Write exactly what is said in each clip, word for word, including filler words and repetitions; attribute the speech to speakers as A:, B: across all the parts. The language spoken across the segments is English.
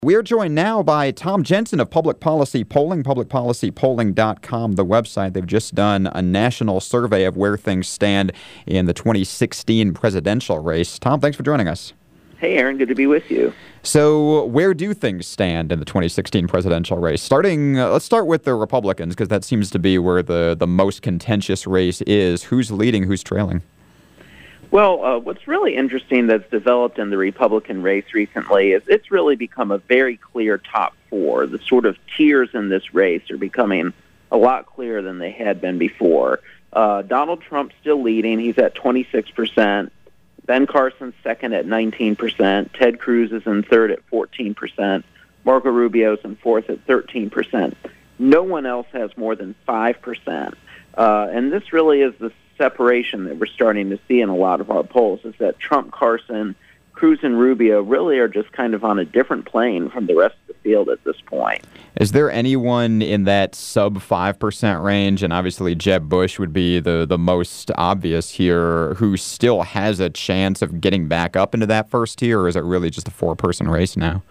A: We are joined now by Tom Jensen of Public Policy Polling, public policy polling dot com, the website. They've just done a national survey of where things stand in the twenty sixteen presidential race. Tom, thanks for joining us.
B: Hey, Aaron, good to be with you.
A: So where do things stand in the twenty sixteen presidential race? Starting, uh, let's start with the Republicans, because that seems to be where the, the most contentious race is. Who's leading? Who's trailing?
B: Well, uh, what's really interesting that's developed in the Republican race recently is it's really become a very clear top four. The sort of tiers in this race are becoming a lot clearer than they had been before. Uh, Donald Trump's still leading. He's at twenty-six percent. Ben Carson's second at nineteen percent. Ted Cruz is in third at fourteen percent. Marco Rubio's in fourth at thirteen percent. No one else has more than five percent. Uh, and this really is the separation that we're starting to see in a lot of our polls, is that Trump, Carson, Cruz, and Rubio really are just kind of on a different plane from the rest of the field at this point.
A: Is there anyone in that sub five percent range, and obviously Jeb Bush would be the, the most obvious here, who still has a chance of getting back up into that first tier, or is it really just a four-person race now?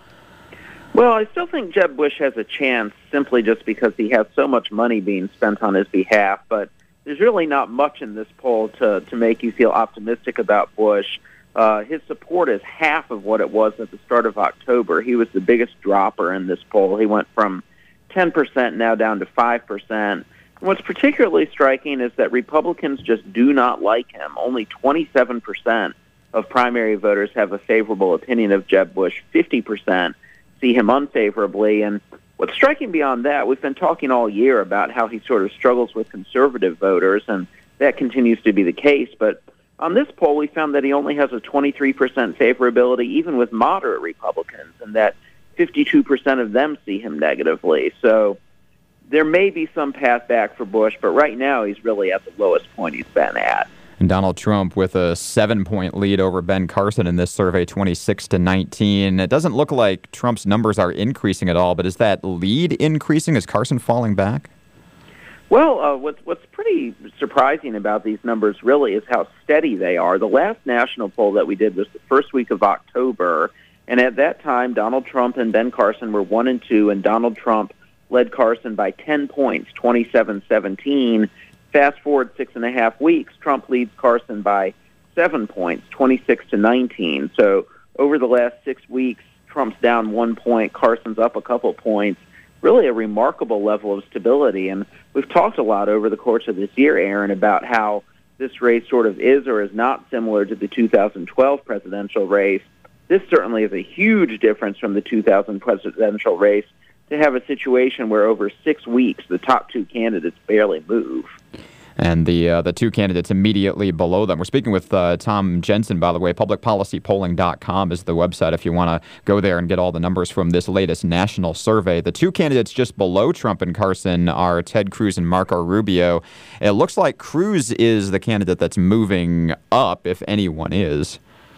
B: Well, I still think Jeb Bush has a chance simply just because he has so much money being spent on his behalf, but there's really not much in this poll to, to make you feel optimistic about Bush. Uh, his support is half of what it was at the start of October. He was the biggest dropper in this poll. He went from ten percent now down to five percent. And what's particularly striking is that Republicans just do not like him. Only twenty-seven percent of primary voters have a favorable opinion of Jeb Bush. fifty percent see him unfavorably. And what's striking beyond that, we've been talking all year about how he sort of struggles with conservative voters, and that continues to be the case. But on this poll, we found that he only has a twenty-three percent favorability, even with moderate Republicans, and that fifty-two percent of them see him negatively. So there may be some path back for Bush, but right now he's really at the lowest point he's been at.
A: And Donald Trump with a seven-point lead over Ben Carson in this survey, twenty-six to nineteen. It doesn't look like Trump's numbers are increasing at all, but is that lead increasing? Is Carson falling back?
B: Well, uh, what's, what's pretty surprising about these numbers really is how steady they are. The last national poll that we did was the first week of October, and at that time, Donald Trump and Ben Carson were one and two, and Donald Trump led Carson by ten points, twenty-seven seventeen. Fast forward six and a half weeks, Trump leads Carson by seven points, twenty-six to nineteen. So over the last six weeks, Trump's down one point, Carson's up a couple points. Really a remarkable level of stability. And we've talked a lot over the course of this year, Aaron, about how this race sort of is or is not similar to the two thousand twelve presidential race. This certainly is a huge difference from the two thousand presidential race, to have a situation where over six weeks the top two candidates barely move.
A: And the uh, the two candidates immediately below them. We're speaking with uh, Tom Jensen, by the way. public policy polling dot com is the website if you want to go there and get all the numbers from this latest national survey. The two candidates just below Trump and Carson are Ted Cruz and Marco Rubio. It looks like Cruz is the candidate that's moving up, if anyone is.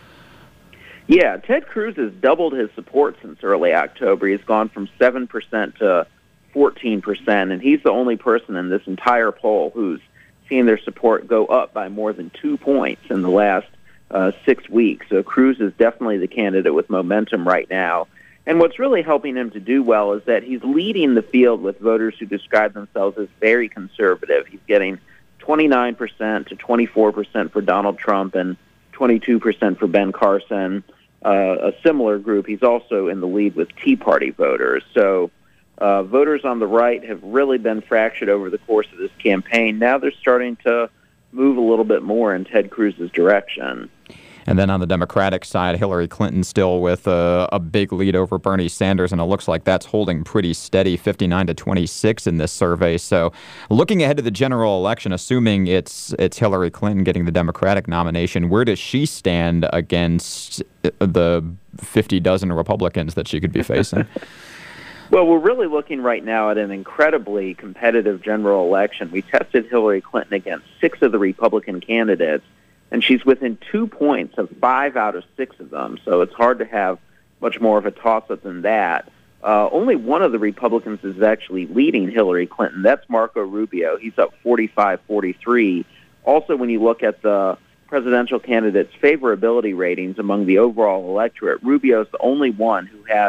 B: Yeah, Ted Cruz has doubled his support since early October. He's gone from seven percent to fourteen percent, and he's the only person in this entire poll who's seen their support go up by more than two points in the last uh, six weeks. So Cruz is definitely the candidate with momentum right now. And what's really helping him to do well is that he's leading the field with voters who describe themselves as very conservative. He's getting twenty-nine percent to twenty-four percent for Donald Trump and twenty-two percent for Ben Carson. Uh, a similar group, he's also in the lead with Tea Party voters. So uh, voters on the right have really been fractured over the course of this campaign. Now they're starting to move a little bit more in Ted Cruz's direction.
A: And then on the Democratic side, Hillary Clinton still with a, a big lead over Bernie Sanders, and it looks like that's holding pretty steady, fifty-nine to twenty-six in this survey. So looking ahead to the general election, assuming it's it's Hillary Clinton getting the Democratic nomination, where does she stand against the fifty dozen Republicans that she could be facing?
B: Well, we're really looking right now at an incredibly competitive general election. We tested Hillary Clinton against six of the Republican candidates, and she's within two points of five out of six of them, so it's hard to have much more of a toss-up than that. Uh, only one of the Republicans is actually leading Hillary Clinton. That's Marco Rubio. He's up forty-five forty-three. Also, when you look at the presidential candidates' favorability ratings among the overall electorate, Rubio's the only one who has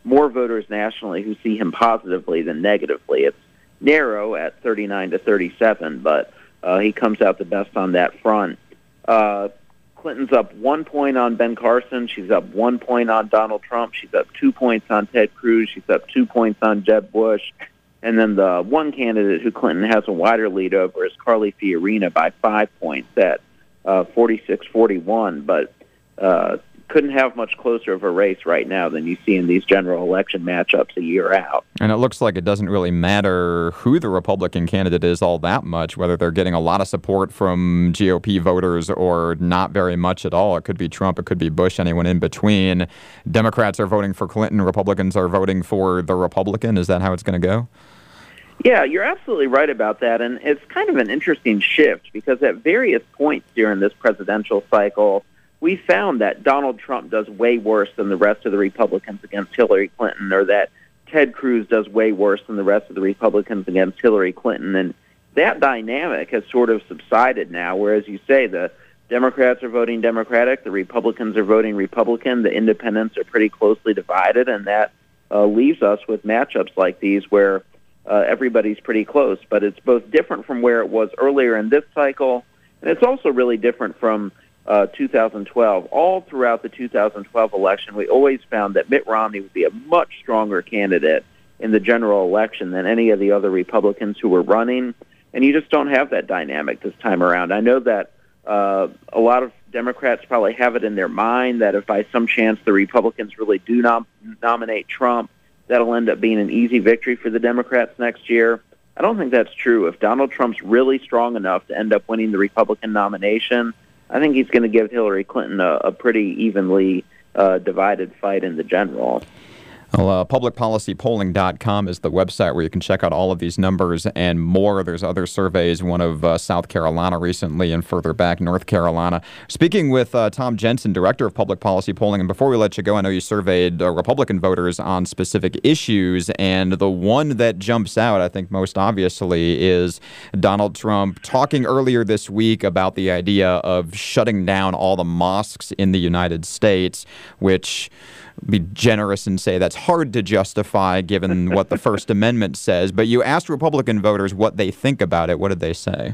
B: more voters nationally who see him positively than negatively. It's narrow at thirty-nine to thirty-seven, but uh, he comes out the best on that front. Uh, Clinton's up one point on Ben Carson. She's up one point on Donald Trump. She's up two points on Ted Cruz. She's up two points on Jeb Bush. And then the one candidate who Clinton has a wider lead over is Carly Fiorina by five points at uh, forty-six forty-one. But uh, couldn't have much closer of a race right now than you see in these general election matchups a year out.
A: And it looks like it doesn't really matter who the Republican candidate is all that much, whether they're getting a lot of support from G O P voters or not very much at all. It could be Trump, it could be Bush, anyone in between. Democrats are voting for Clinton, Republicans are voting for the Republican. Is that how it's going to go?
B: Yeah, you're absolutely right about that. And it's kind of an interesting shift because at various points during this presidential cycle, we found that Donald Trump does way worse than the rest of the Republicans against Hillary Clinton, or that Ted Cruz does way worse than the rest of the Republicans against Hillary Clinton. And that dynamic has sort of subsided now, where, as you say, the Democrats are voting Democratic, the Republicans are voting Republican, the independents are pretty closely divided, and that uh, leaves us with matchups like these where uh, everybody's pretty close. But it's both different from where it was earlier in this cycle, and it's also really different from Uh, two thousand twelve. All throughout the two thousand twelve election, we always found that Mitt Romney would be a much stronger candidate in the general election than any of the other Republicans who were running, and you just don't have that dynamic this time around. I know that uh, a lot of Democrats probably have it in their mind that if by some chance the Republicans really do nom- nominate Trump, that'll end up being an easy victory for the Democrats next year. I don't think that's true. If Donald Trump's really strong enough to end up winning the Republican nomination, I think he's going to give Hillary Clinton a, a pretty evenly uh, divided fight in the general.
A: Well, uh, public policy polling dot com is the website where you can check out all of these numbers and more. There's other surveys, one of uh, South Carolina recently and further back, North Carolina. Speaking with uh, Tom Jensen, Director of Public Policy Polling, and before we let you go, I know you surveyed uh, Republican voters on specific issues, and the one that jumps out, I think most obviously, is Donald Trump talking earlier this week about the idea of shutting down all the mosques in the United States, which be generous and say that's hard to justify given what the First Amendment says. But you asked Republican voters what they think about it. What did they say?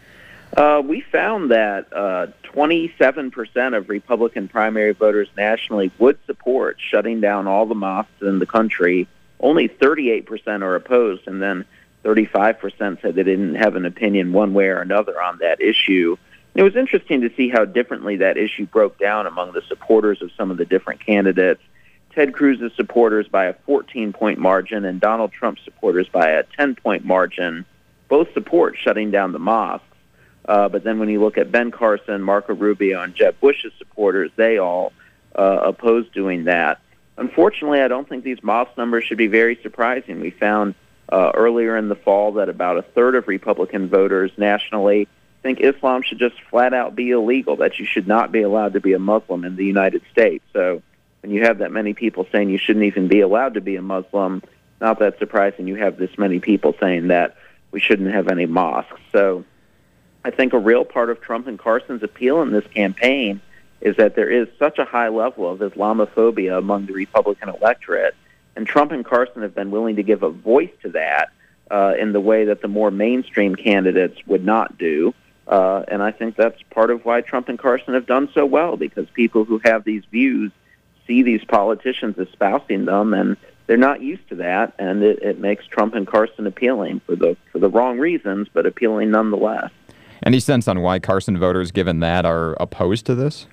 B: Uh, we found that uh, twenty-seven percent of Republican primary voters nationally would support shutting down all the mosques in the country. Only thirty-eight percent are opposed, and then thirty-five percent said they didn't have an opinion one way or another on that issue. It was interesting to see how differently that issue broke down among the supporters of some of the different candidates. Ted Cruz's supporters by a fourteen-point margin and Donald Trump's supporters by a ten-point margin both support shutting down the mosques. Uh, but then when you look at Ben Carson, Marco Rubio, and Jeb Bush's supporters, they all uh, oppose doing that. Unfortunately, I don't think these mosque numbers should be very surprising. We found uh, earlier in the fall that about a third of Republican voters nationally think Islam should just flat out be illegal, that you should not be allowed to be a Muslim in the United States. So when you have that many people saying you shouldn't even be allowed to be a Muslim, not that surprising you have this many people saying that we shouldn't have any mosques. So I think a real part of Trump and Carson's appeal in this campaign is that there is such a high level of Islamophobia among the Republican electorate, and Trump and Carson have been willing to give a voice to that uh, in the way that the more mainstream candidates would not do. Uh, and I think that's part of why Trump and Carson have done so well, because people who have these views see these politicians espousing them, and they're not used to that, and it, it makes Trump and Carson appealing for the for the wrong reasons, but appealing nonetheless.
A: Any sense on why Carson voters, given that, are opposed to this?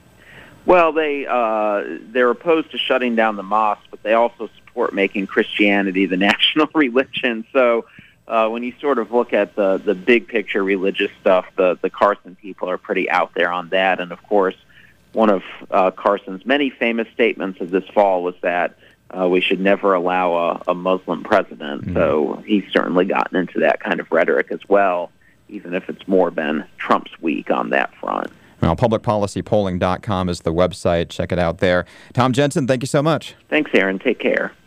B: Well, they uh, they're opposed to shutting down the mosque, but they also support making Christianity the national religion. So uh, when you sort of look at the the big picture religious stuff, the the Carson people are pretty out there on that, and of course, one of uh, Carson's many famous statements of this fall was that uh, we should never allow a, a Muslim president. Mm-hmm. So he's certainly gotten into that kind of rhetoric as well, even if it's more been Trump's week on that front.
A: Well, public policy polling dot com is the website. Check it out there. Tom Jensen, thank you so much.
B: Thanks, Aaron. Take care.